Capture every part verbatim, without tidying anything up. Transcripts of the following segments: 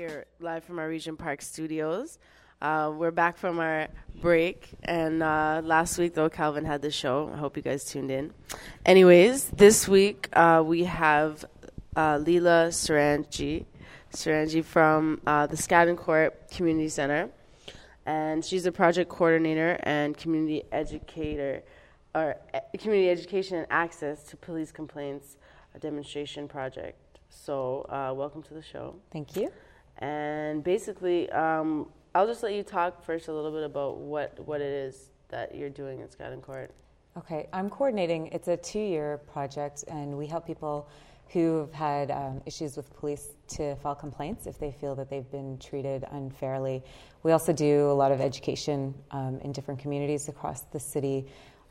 here live from our Regent Park studios. Uh, we're back from our break, and uh, last week, though, Calvin had the show. I hope you guys tuned in. Anyways, this week uh, we have uh, Leela Sarangi, Sarangi from uh, the Scadden Court Community Center, and she's a project coordinator and community educator, or uh, community education and access to police complaints, a demonstration project. So, uh, welcome to the show. Thank you. And basically, um, I'll just let you talk first a little bit about what, what it is that you're doing at Scadden Court. Okay, I'm coordinating. It's a two-year project, and we help people who've had um, issues with police to file complaints if they feel that they've been treated unfairly. We also do a lot of education um, in different communities across the city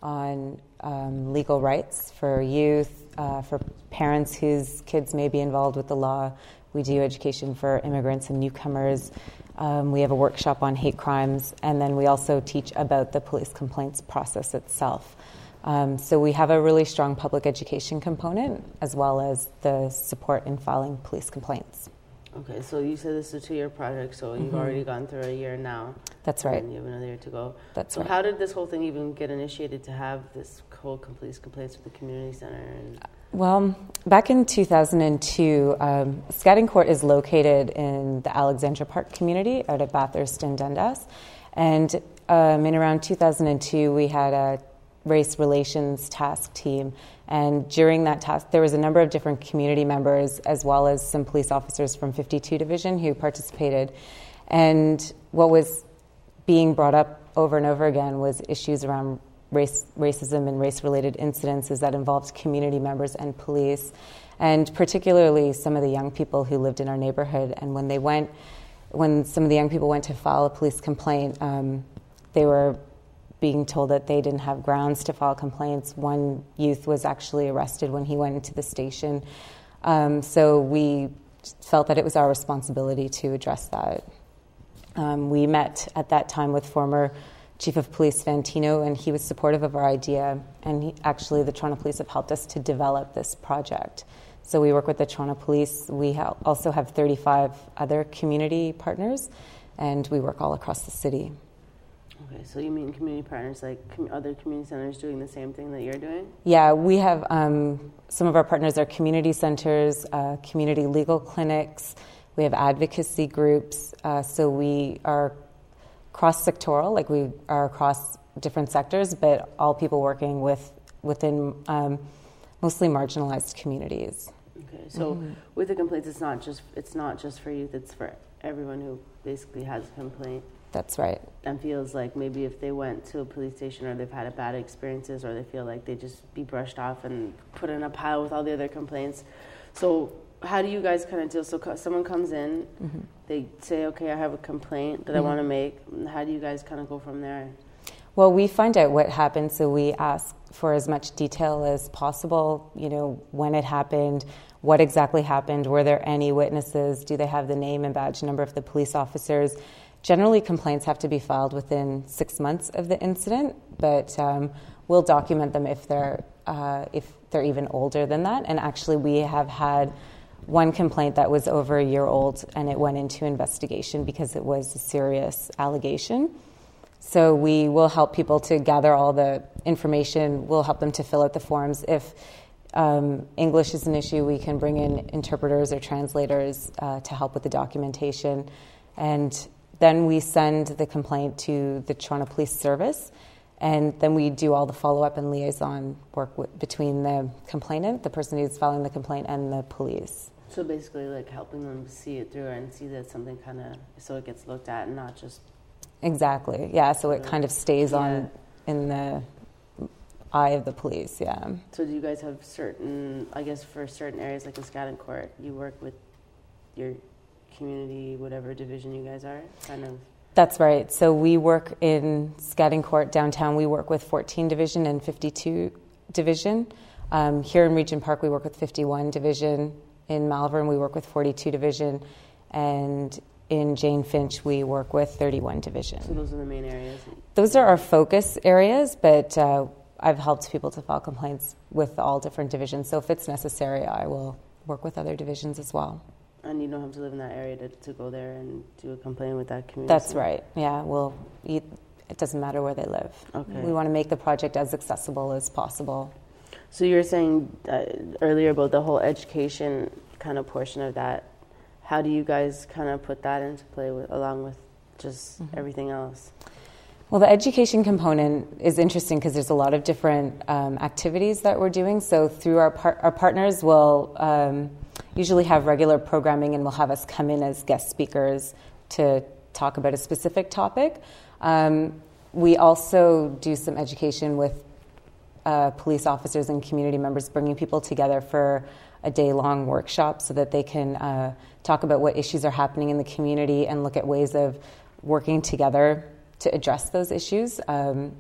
on um, legal rights for youth, uh, for parents whose kids may be involved with the law. We do education for immigrants and newcomers. Um, we have a workshop on hate crimes, and then we also teach about the police complaints process itself. Um, so we have a really strong public education component, as well as the support in filing police complaints. Okay, so you said this is a two-year project, so you've mm-hmm. already gone through a year now. That's right. And you have another year to go. That's so right. So how did this whole thing even get initiated to have this whole police complaints with the community center? And Well, back in two thousand two, um, Scadden Court is located in the Alexandra Park community out at Bathurst and Dundas. And um, in around two thousand two, we had a race relations task team. And during that task, there was a number of different community members, as well as some police officers from fifty-two Division who participated. And what was being brought up over and over again was issues around race, racism and race-related incidences that involved community members and police, and particularly some of the young people who lived in our neighborhood. And when they went, when some of the young people went to file a police complaint, um, they were being told that they didn't have grounds to file complaints. One youth was actually arrested when he went into the station. Um, so we felt that it was our responsibility to address that. Um, we met at that time with former Chief of Police Fantino, and he was supportive of our idea. And he, actually, the Toronto Police have helped us to develop this project. So we work with the Toronto Police. We ha- also have thirty-five other community partners, and we work all across the city. Okay, so you mean community partners, like com- other community centers doing the same thing that you're doing? Yeah, we have um, some of our partners are community centers, uh, community legal clinics. We have advocacy groups. Uh, so we are cross-sectoral, like we are across different sectors, but all people working with within um, mostly marginalized communities. Okay, so mm-hmm. with the complaints, it's not just it's not just for youth; it's for everyone who basically has a complaint. That's right. And feels like maybe if they went to a police station or they've had a bad experiences or they feel like they just be brushed off and put in a pile with all the other complaints. So how do you guys kind of deal? So co- someone comes in, mm-hmm. they say, okay, I have a complaint that mm-hmm. I want to make. How do you guys kind of go from there? Well, we find out what happened, so we ask for as much detail as possible, you know, when it happened, what exactly happened, were there any witnesses, do they have the name and badge number of the police officers? Generally, complaints have to be filed within six months of the incident, but um, we'll document them if they're uh, if they're even older than that. And actually, we have had one complaint that was over a year old, and it went into investigation because it was a serious allegation. So we will help people to gather all the information. We'll help them to fill out the forms. If um, English is an issue, we can bring in interpreters or translators uh, to help with the documentation. And then we send the complaint to the Toronto Police Service, and then we do all the follow-up and liaison work w- between the complainant, the person who's filing the complaint, and the police. So basically, like helping them see it through and see that something kind of, so it gets looked at and not just... Exactly, yeah, so it kind of stays yeah. on in the eye of the police, yeah. So do you guys have certain, I guess for certain areas like in Scadden Court, you work with your community, whatever division you guys are, kind of? That's right. So we work in Scadden Court downtown. We work with fourteen Division and fifty-two Division. Um, here in Regent Park, we work with fifty-one Division. In Malvern, we work with forty-two Division. And in Jane Finch, we work with thirty-one Division. So those are the main areas? Those are our focus areas, but uh, I've helped people to file complaints with all different divisions. So if it's necessary, I will work with other divisions as well. And you don't have to live in that area to, to go there and do a complaint with that community? That's right, yeah. Well, you, it doesn't matter where they live. Okay. We want to make the project as accessible as possible. So you were saying uh, earlier about the whole education kind of portion of that. How do you guys kind of put that into play with, along with just mm-hmm. everything else? Well, the education component is interesting because there's a lot of different um, activities that we're doing. So through our par- our partners will um, usually have regular programming and will have us come in as guest speakers to talk about a specific topic. Um, we also do some education with uh, police officers and community members, bringing people together for a day-long workshop so that they can uh, talk about what issues are happening in the community and look at ways of working together to address those issues. Um,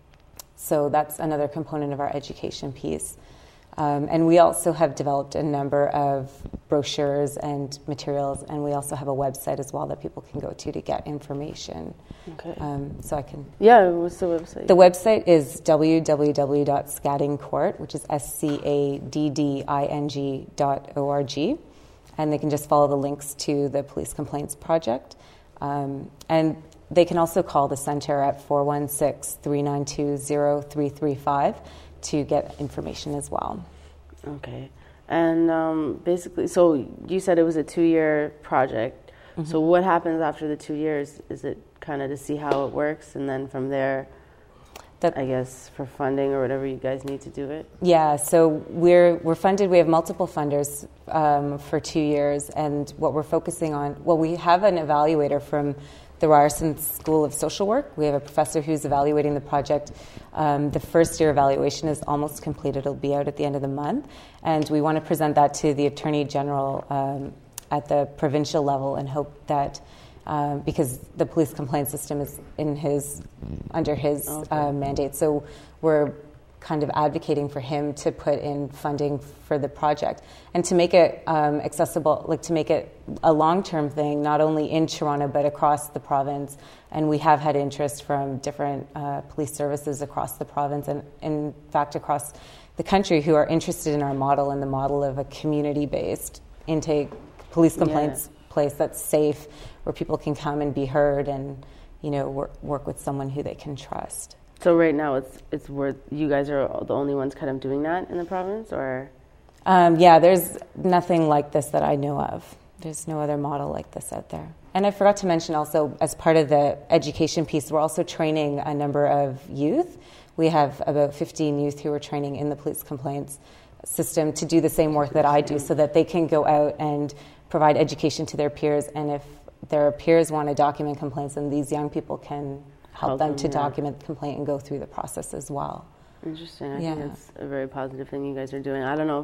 so that's another component of our education piece. Um, and we also have developed a number of brochures and materials, and we also have a website as well that people can go to to get information. Okay. Um, so I can... Yeah, what's the website? The website is w w w dot scadding court, which is S C A D D I N G dot O R G. And they can just follow the links to the Police Complaints Project. Um, and they can also call the center at four one six, three nine two, zero three three five to get information as well. Okay. And um, basically, so you said it was a two-year project. Mm-hmm. So what happens after the two years? Is it kind of to see how it works, and then from there, that, I guess, for funding or whatever you guys need to do it? Yeah, so we're we're funded. We have multiple funders um, for two years, and what we're focusing on, well, we have an evaluator from the Ryerson School of Social Work. We have a professor who's evaluating the project. Um, the first year evaluation is almost completed. It'll be out at the end of the month. And we want to present that to the Attorney General um, at the provincial level and hope that, um, because the police complaint system is in his, under his okay. uh, mandate. So we're kind of advocating for him to put in funding for the project and to make it um, accessible, like to make it a long-term thing, not only in Toronto but across the province. And we have had interest from different uh, police services across the province and, in fact, across the country who are interested in our model and the model of a community-based intake police complaints yeah. place that's safe, where people can come and be heard and, you know, work, work with someone who they can trust. So right now, it's it's where you guys are the only ones kind of doing that in the province, or? Um, yeah, there's nothing like this that I know of. There's no other model like this out there. And I forgot to mention also, as part of the education piece, we're also training a number of youth. We have about fifteen youth who are training in the police complaints system to do the same work that I do, so that they can go out and provide education to their peers. And if their peers want to document complaints, then these young people can help them to yeah. document the complaint and go through the process as well. Interesting. I yeah. think that's a very positive thing you guys are doing. I don't know if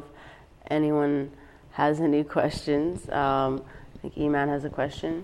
anyone has any questions. Um, I think Iman has a question.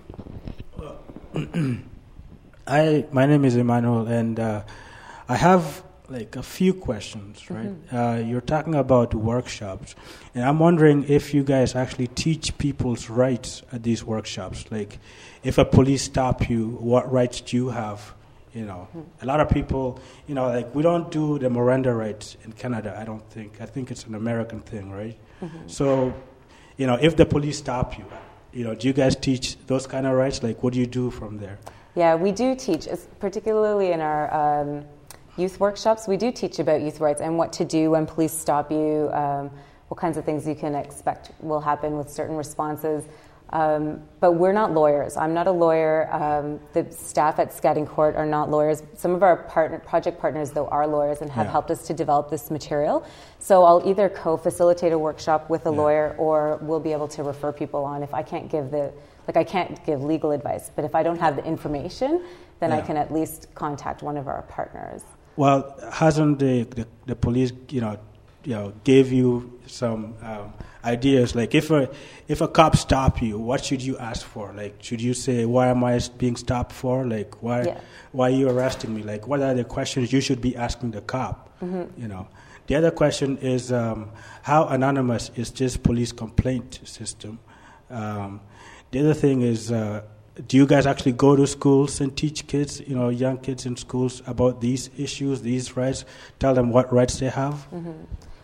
I my name is Emmanuel, and uh, I have like a few questions. Right, mm-hmm. uh, you're talking about workshops, and I'm wondering if you guys actually teach people's rights at these workshops. Like, if a police stop you, what rights do you have? You know, a lot of people, you know, like we don't do the Miranda rights in Canada, I don't think. I think it's an American thing, right? Mm-hmm. So, you know, if the police stop you, you know, do you guys teach those kind of rights? Like, what do you do from there? Yeah, we do teach, particularly in our um, youth workshops, we do teach about youth rights and what to do when police stop you, um, what kinds of things you can expect will happen with certain responses. Um, but we're not lawyers. I'm not a lawyer. Um, the staff at Scadding Court are not lawyers. Some of our partner, project partners, though, are lawyers and have yeah. helped us to develop this material. So I'll either co-facilitate a workshop with a yeah. lawyer, or we'll be able to refer people on. If I can't give the, like I can't give legal advice, but if I don't have the information, then yeah. I can at least contact one of our partners. Well, hasn't the, the, the police, you know, you know, gave you some um, ideas? Like, if a if a cop stop you, what should you ask for? Like, should you say, "Why am I being stopped for?" Like, why yeah. why are you arresting me? Like, what are the questions you should be asking the cop? Mm-hmm. You know. The other question is, um, how anonymous is this police complaint system? Um, the other thing is, uh, do you guys actually go to schools and teach kids, you know, young kids in schools about these issues, these rights, tell them what rights they have? Mm-hmm.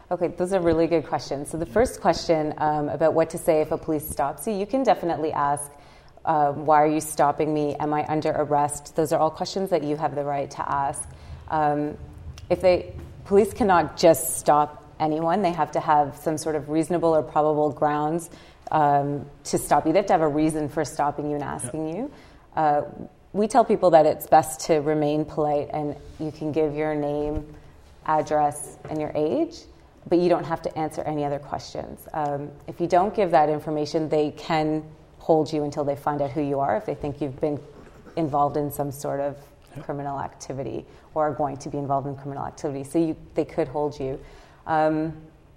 Okay, those are really good questions. So the first question um, about what to say if a police stops you, you can definitely ask, uh, why are you stopping me? Am I under arrest? Those are all questions that you have the right to ask. Um, if they, police cannot just stop anyone. They have to have some sort of reasonable or probable grounds um, to stop you. They have to have a reason for stopping you and asking yep. you. Uh, we tell people that it's best to remain polite, and you can give your name, address, and your age, but you don't have to answer any other questions. Um, if you don't give that information, they can hold you until they find out who you are if they think you've been involved in some sort of yep. criminal activity or are going to be involved in criminal activity. So you, they could hold you. Um,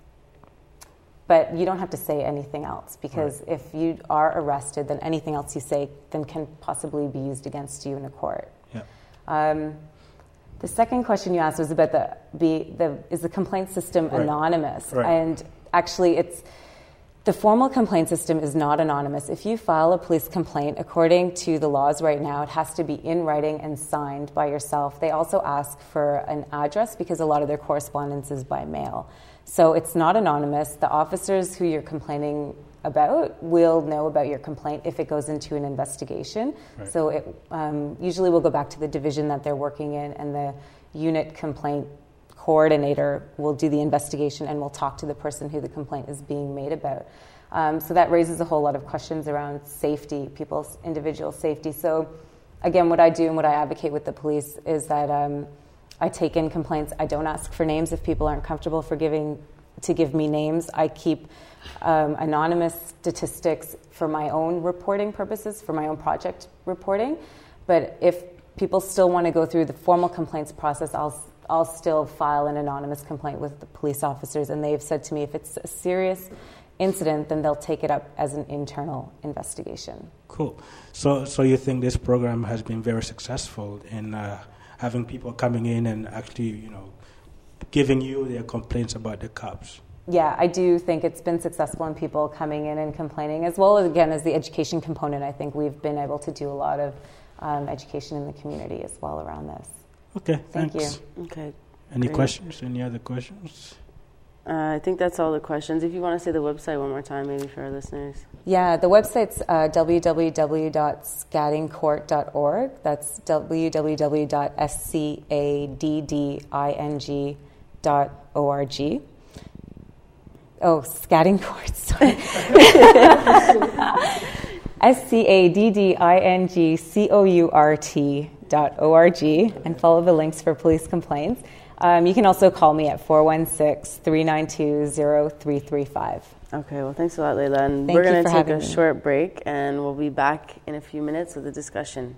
but you don't have to say anything else, because right. if you are arrested, then anything else you say then can possibly be used against you in a court. Yep. Um, The second question you asked was about the, be, the is the complaint system right. anonymous? Right. And actually, it's the formal complaint system is not anonymous. If you file a police complaint, according to the laws right now, it has to be in writing and signed by yourself. They also ask for an address because a lot of their correspondence is by mail. So it's not anonymous. The officers who you're complaining about will know about your complaint if it goes into an investigation. Right. So it um, usually will go back to the division that they're working in, and the unit complaint coordinator will do the investigation and will talk to the person who the complaint is being made about. Um, so that raises a whole lot of questions around safety, people's individual safety. So again, what I do and what I advocate with the police is that um, I take in complaints. I don't ask for names if people aren't comfortable for giving to give me names. I keep um, anonymous statistics for my own reporting purposes, for my own project reporting. But if people still want to go through the formal complaints process, I'll I'll still file an anonymous complaint with the police officers. And they've said to me, if it's a serious incident, then they'll take it up as an internal investigation. Cool. So, so you think this program has been very successful in uh, having people coming in and actually, you know, giving you their complaints about the cops? Yeah, I do think it's been successful in people coming in and complaining, as well as, again, as the education component. I think we've been able to do a lot of um, education in the community as well around this. Okay, Thank thanks. you. Okay. Any Great. questions? Any other questions? Uh, I think that's all the questions. If you want to say the website one more time, maybe for our listeners. Yeah, the website's uh, w w w dot scadding court dot org. That's w w w dot scadding dot org. Oh, Scadding Court, sorry. S C A D D I N G C O U R T dot O R G, and follow the links for police complaints. Um, you can also call me at four one six, three nine two, zero three three five. Okay, well, thanks a lot, Layla. And Thank we're going you to for take a having me. short break, and we'll be back in a few minutes with a discussion.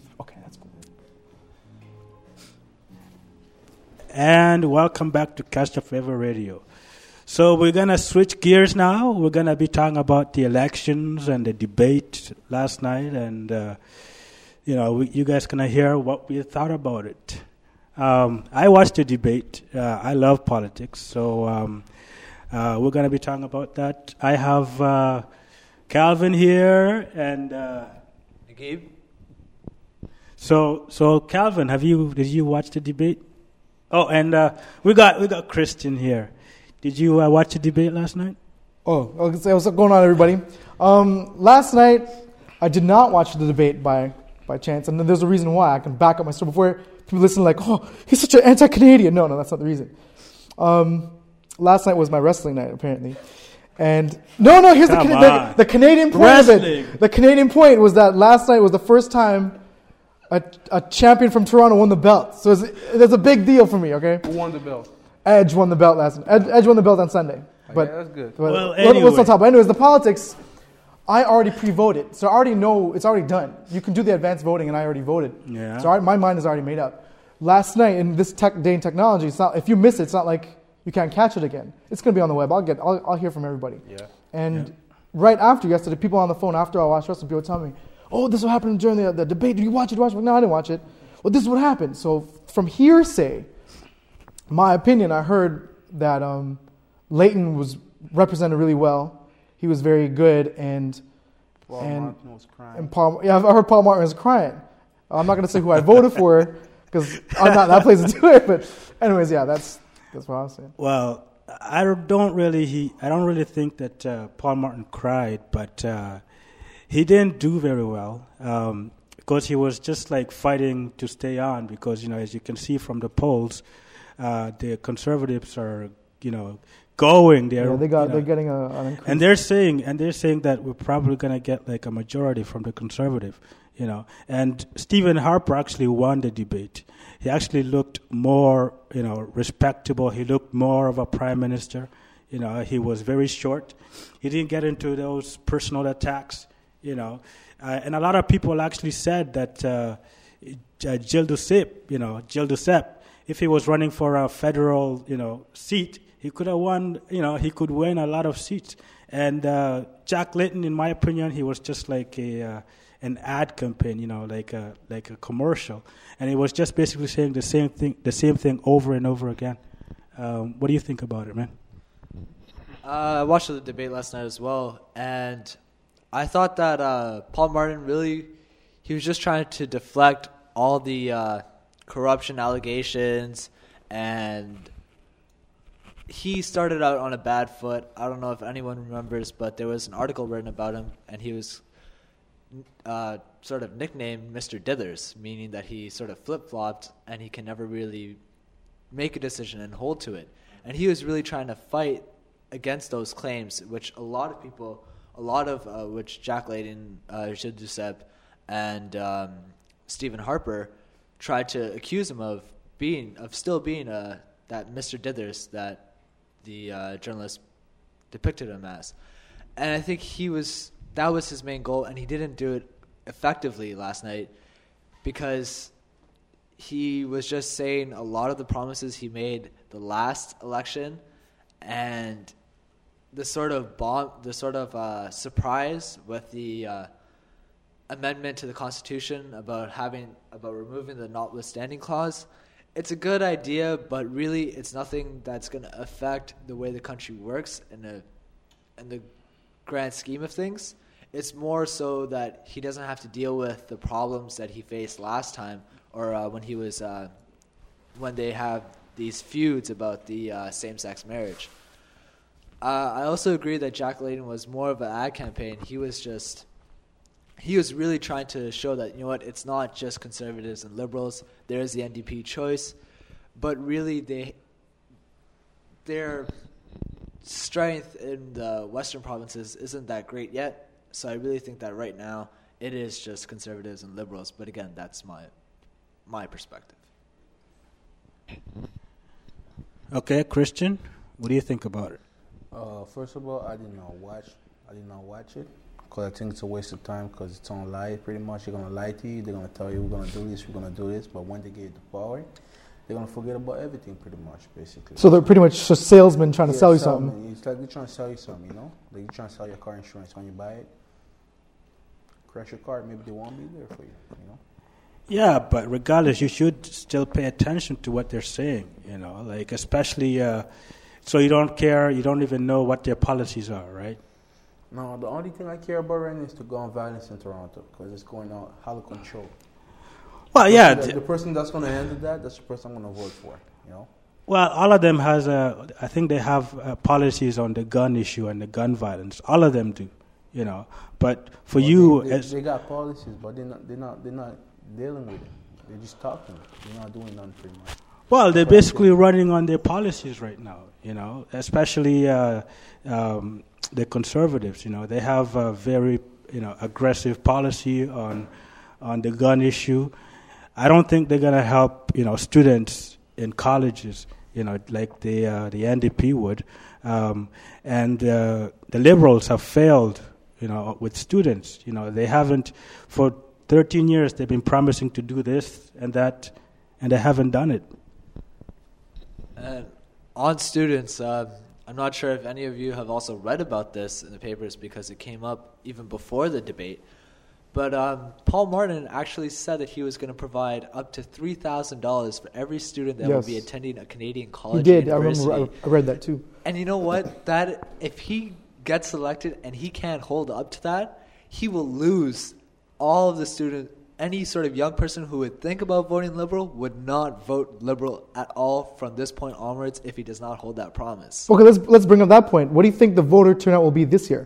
Keith. Okay, that's cool. And welcome back to Catch the Flavor Radio. So we're going to switch gears now. We're going to be talking about the elections and the debate last night. And, uh, you know, we, you guys going to hear what we thought about it. Um, I watched the debate. Uh, I love politics. So um, uh, we're going to be talking about that. I have uh, Calvin here and uh, Gabe. So, so Calvin, have you did you watch the debate? Oh, and uh, we got we got Christian here. Did you uh, watch the debate last night? Oh, okay, what's going on, everybody? Um, last night, I did not watch the debate by by chance, and there's a reason why. I can back up my story before people listen like, oh, he's such an anti-Canadian. No, no, that's not the reason. Um, last night was my wrestling night, apparently. And no, no, here's the, the, the Canadian point wrestling. of it. The Canadian point was that last night was the first time a, a champion from Toronto won the belt. So it's, it's a big deal for me, okay? Who won the belt? Edge won the belt last night. Edge, Edge won the belt on Sunday. But okay, that's good. But well, anyway. Let's not talk about it. Anyways, the politics, I already pre-voted. So I already know it's already done. You can do the advanced voting, and I already voted. Yeah. So I, my mind is already made up. Last night, in this tech day in technology, it's not, if you miss it, it's not like you can't catch it again. It's going to be on the web. I'll get. I'll, I'll hear from everybody. Yeah. And yeah. right after yesterday, people on the phone after I watched wrestling, people tell me, "Oh, this is what happened during the, the debate. Did you watch it? Did you watch it?" No, I didn't watch it. Well, this is what happened. So from hearsay, my opinion, I heard that um, Leighton was represented really well. He was very good, and Paul and Martin was crying. and Paul. Yeah, I heard Paul Martin was crying. I'm not going to say who I voted for because I'm not that place to do it. But anyways, yeah, that's that's what I was saying. Well, I don't really he I don't really think that uh, Paul Martin cried, but uh, he didn't do very well um, because he was just like fighting to stay on. Because you know, as you can see from the polls, uh, the Conservatives are you know going. They're Yeah, they got you know, they're getting a, an increase. and they're saying and they're saying that we're probably gonna get like a majority from the Conservative. You know, and Stephen Harper actually won the debate. He actually looked more, you know, respectable. He looked more of a prime minister. You know, he was very short. He didn't get into those personal attacks. You know, uh, and a lot of people actually said that uh, Gilles Duceppe, you know, Gilles Duceppe, if he was running for a federal, you know, seat, he could have won. You know, he could win a lot of seats. And uh, Jack Layton, in my opinion, he was just like a uh, an ad campaign, you know, like a like a commercial, and it was just basically saying the same thing, the same thing over and over again. Um, what do you think about it, man? Uh, I watched the debate last night as well, and I thought that uh, Paul Martin really, he was just trying to deflect all the uh, corruption allegations, and he started out on a bad foot. I don't know if anyone remembers, but there was an article written about him, and he was Uh, sort of nicknamed Mister Dithers, meaning that he sort of flip-flopped and he can never really make a decision and hold to it. And he was really trying to fight against those claims, which a lot of people, a lot of uh, which Jack Layton, uh, Gilles Duceppe, and um, Stephen Harper tried to accuse him of being, of still being uh, that Mister Dithers that the uh, journalist depicted him as. And I think he was. That was his main goal, and he didn't do it effectively last night because he was just saying a lot of the promises he made the last election, and the sort of bomb, the sort of uh, surprise with the uh, amendment to the Constitution about having about removing the notwithstanding clause. It's a good idea, but really, it's nothing that's going to affect the way the country works in a in the grand scheme of things. It's more so that he doesn't have to deal with the problems that he faced last time, or uh, when he was uh, when they have these feuds about the uh, same-sex marriage. Uh, I also agree that Jack Layton was more of an ad campaign. He was just he was really trying to show that, you know what, it's not just conservatives and liberals. There is the N D P choice, but really they their strength in the Western provinces isn't that great yet. So I really think that right now it is just conservatives and liberals. But again, that's my my perspective. Okay, Christian, what do you think about it? Uh, first of all, I did not watch. I did not watch it. because I think it's a waste of time because it's on lie. Pretty much, they're gonna lie to you. They're gonna tell you we're gonna do this, we're gonna do this. But when they get the power, they're gonna forget about everything. Pretty much, basically. So they're pretty much just salesmen trying to Yeah, sell you salesman. something. It's like they're trying to sell you something, you know. Like you're trying to sell your car insurance when you buy it. Crash your car, maybe they won't be there for you, you know. Yeah, but regardless, you should still pay attention to what they're saying, you know, like especially uh, so you don't care, you don't even know what their policies are, right? No, the only thing I care about right now is to go on violence in Toronto because it's going out out of control. Well, yeah. The, th- the person that's going to handle that, that's the person I'm going to vote for, you know. Well, all of them has a, I think they have uh, policies on the gun issue and the gun violence. All of them do, you know. But for Well, you, they, they, as they got policies, but they're not, they're not, they're not dealing with it. They're just talking. They're not doing nothing pretty much. well, they're That's what I basically think. running on their policies right now, you know. Especially uh, um, the conservatives, you know. They have a very, you know, aggressive policy on on the gun issue. I don't think they're gonna help, you know, students in colleges, you know, like the uh, the N D P would, um, and uh, the Liberals have failed, you know, with students. You know, they haven't for thirteen years. They've been promising to do this and that, and they haven't done it. And on students, um, I'm not sure if any of you have also read about this in the papers because it came up even before the debate. But um, Paul Martin actually said that he was going to provide up to three thousand dollars for every student that Yes. will be attending a Canadian He college did. or I university. remember. I, I read that too. And you know what? That if he gets elected and he can't hold up to that, he will lose all of the students. Any sort of young person who would think about voting Liberal would not vote Liberal at all from this point onwards if he does not hold that promise. Okay, let's let's bring up that point. What do you think the voter turnout will be this year?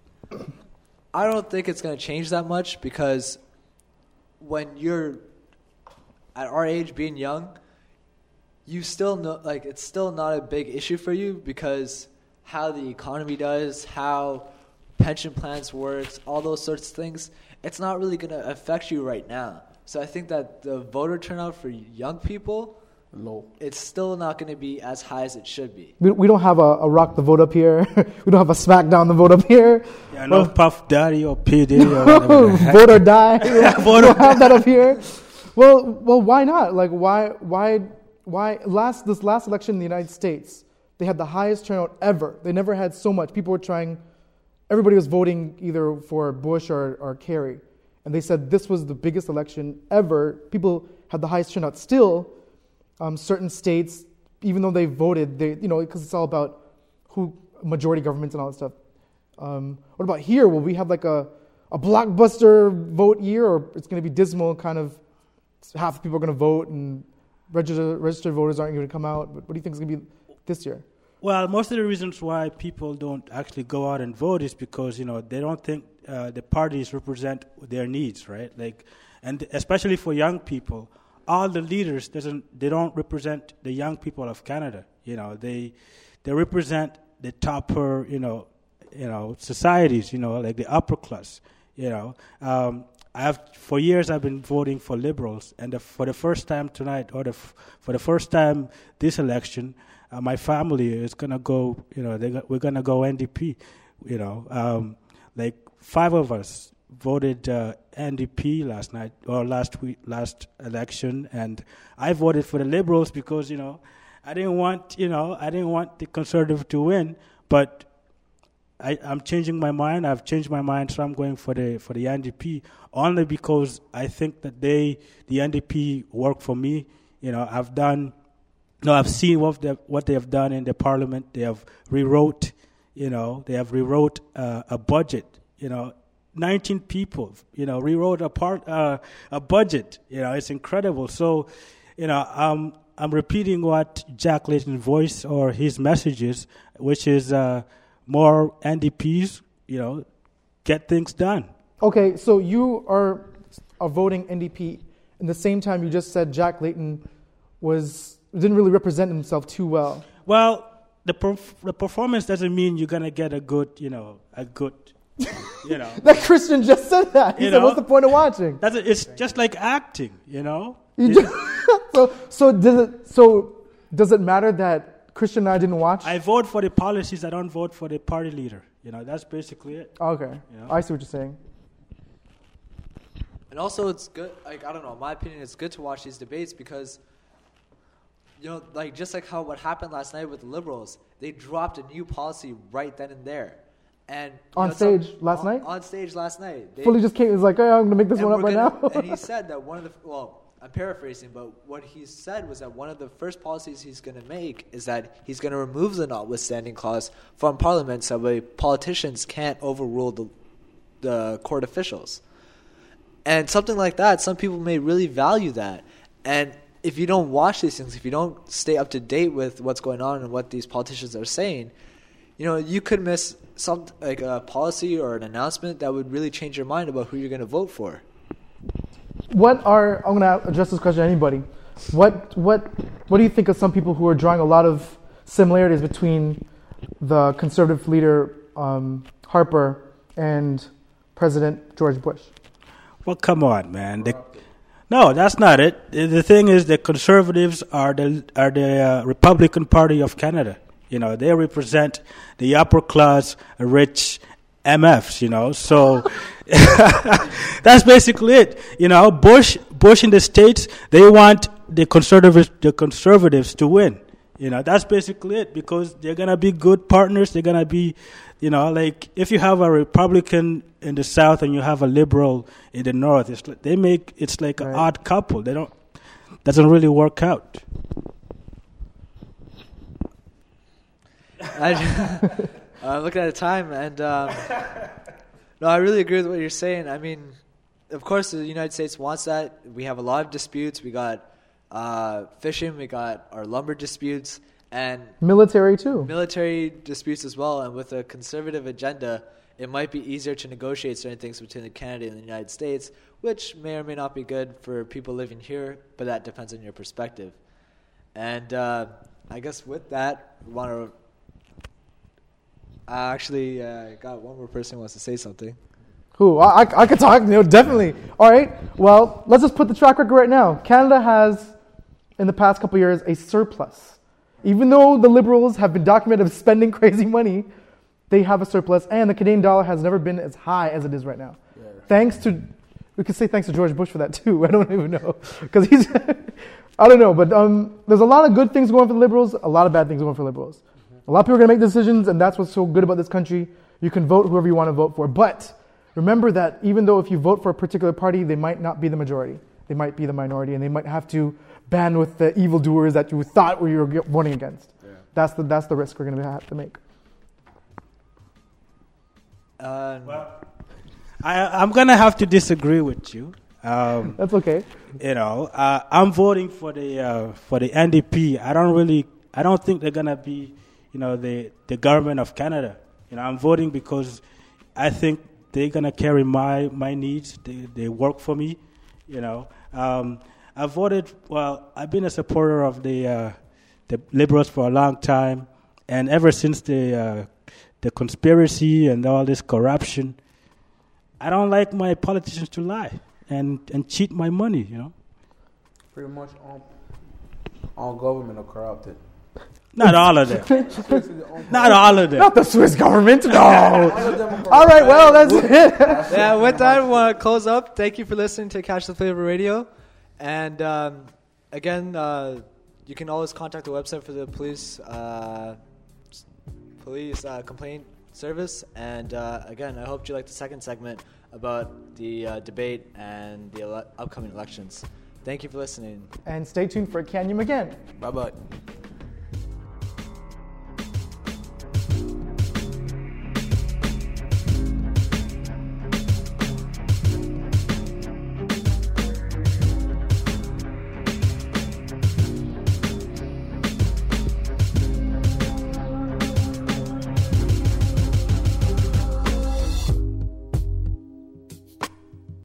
I don't think it's going to change that much because when you're at our age, being young, you still know, like, it's still not a big issue for you because how the economy does, how pension plans works, all those sorts of things, it's not really going to affect you right now. So I think that the voter turnout for young people, Low. it's still not going to be as high as it should be. We, we don't have a, a rock the vote up here. We don't have a smackdown the vote up here. Yeah, no Well- Puff Daddy or P Diddy or whatever. the heck. Vote or die. We don't, we don't have that up here. Well, well, why not? Like, why, why, why? Last this last election in the United States, they had the highest turnout ever. They never had so much. People were trying. Everybody was voting either for Bush or, or Kerry, and they said this was the biggest election ever. People had the highest turnout. Still, um, certain states, even though they voted, they you know because it's all about who majority governments and all that stuff. Um, what about here? Will we have like a, a blockbuster vote year, or it's going to be dismal? Kind of half the people are going to vote, and registered registered voters aren't going to come out. But what do you think is going to be this year? Well, most of the reasons why people don't actually go out and vote is because, you know, they don't think uh, the parties represent their needs, right? Like, and especially for young people, all the leaders doesn't they don't represent the young people of Canada. You know, they they represent the topper, you know, you know, societies. You know, like the upper class. You know, um, I have for years I've been voting for Liberals, and the, for the first time tonight, or the f- for the first time this election. Uh, my family is gonna go. You know, they go, we're gonna go N D P. You know, um, like five of us voted uh, N D P last night or last week, last election, and I voted for the Liberals because you know I didn't want you know I didn't want the Conservative to win, but I, I'm changing my mind. I've changed my mind, so I'm going for the for the N D P only because I think that they the N D P work for me. You know, I've done. No, I've seen what they what they have done in the parliament. They have rewrote, you know, they have rewrote uh, a budget. You know, nineteen people, you know, rewrote a part uh, a budget. You know, it's incredible. So, you know, um, I'm repeating what Jack Layton's voice or his messages, which is uh, more N D Ps. You know, get things done. Okay, so you are a voting N D P. In the same time, you just said Jack Layton was. Didn't really represent himself too well. Well, the perf- the performance doesn't mean you're gonna get a good, you know, a good, you know. That Christian just said that. He You said, know? "What's the point of watching?" That's it. It's just like acting, you know. You It- just, so, so does it? So does it matter that Christian and I didn't watch? I vote for the policies. I don't vote for the party leader. You know, that's basically it. Okay, You know? I see what you're saying. And also, it's good. Like I don't know, in my opinion, it's good to watch these debates because, you know, like just like how what happened last night with the Liberals, they dropped a new policy right then and there, and you On know, some- stage last on, night? On stage last night, they, Fully just came. It's like, oh, I'm gonna make this and one up we're right gonna- now. and he said that one of the well, I'm paraphrasing, but what he said was that one of the first policies he's going to make is that he's going to remove the notwithstanding clause from Parliament, so that politicians can't overrule the the court officials. And something like that, some people may really value that. And if you don't watch these things, if you don't stay up to date with what's going on and what these politicians are saying, you know, you could miss some like a policy or an announcement that would really change your mind about who you're going to vote for. What are I'm gonna address this question to anybody. What what what do you think of some people who are drawing a lot of similarities between the conservative leader um, Harper and President George Bush? Well, come on, man. The, no, that's not it. The the thing is, the Conservatives are the are the uh, Republican Party of Canada. You know, they represent the upper class, rich M Fs. You know, so that's basically it. You know, Bush Bush in the States, they want the conservatives the conservatives to win. You know, that's basically it, because they're gonna be good partners. They're gonna be, you know, like if you have a Republican in the South and you have a liberal in the North, it's like they make it's like Right. an odd couple. They don't doesn't really work out. I, I'm looking at the time, and um, no, I really agree with what you're saying. I mean, of course, the United States wants that. We have a lot of disputes. We got uh, fishing. We got our lumber disputes, and Military too. military disputes as well. And with a conservative agenda, it might be easier to negotiate certain things between Canada and the United States, which may or may not be good for people living here, but that depends on your perspective. And uh, I guess with that, we want to. I actually uh, got one more person who wants to say something. Who? I, I, I could talk, you know, definitely. All right. Well, let's just put the track record right now. Canada has, in the past couple of years, a surplus. Even though the Liberals have been documented as spending crazy money, they have a surplus, and the Canadian dollar has never been as high as it is right now. Yeah. Thanks to, we could say thanks to George Bush for that too. I don't even know, because he's, I don't know, but um, there's a lot of good things going for the Liberals, a lot of bad things going for Liberals. A lot of people are going to make decisions, and that's what's so good about this country. You can vote whoever you want to vote for. But remember that even though if you vote for a particular party, they might not be the majority. They might be the minority, and they might have to band with the evildoers that you thought you were voting against. Yeah. That's the that's the risk we're going to have to make. Uh, Well, I, I'm gonna have to disagree with you. Um, That's okay. you know, uh, I'm voting for the uh, for the N D P. I don't really, I don't think they're gonna be, you know, the the government of Canada. You know, I'm voting because I think they're gonna carry my my needs. They they work for me. You know, um, I voted. Well, I've been a supporter of the uh, the Liberals for a long time, and ever since the uh, the conspiracy and all this corruption, I don't like my politicians to lie and, and cheat my money, you know. Pretty much all, all government are corrupted. Not all of them. Especially the own- Not all of them. Not the Swiss government. No. All of them are All right. Well, that's corrupt. it. That's yeah, it. with that, we want to close up. Thank you for listening to Catch the Flavor Radio. And um, again, uh, you can always contact the website for the police uh, s- police uh, complaint service. And uh, again, I hope you liked the second segment about the uh, debate and the ele- upcoming elections. Thank you for listening. And stay tuned for Can You Again. Bye bye.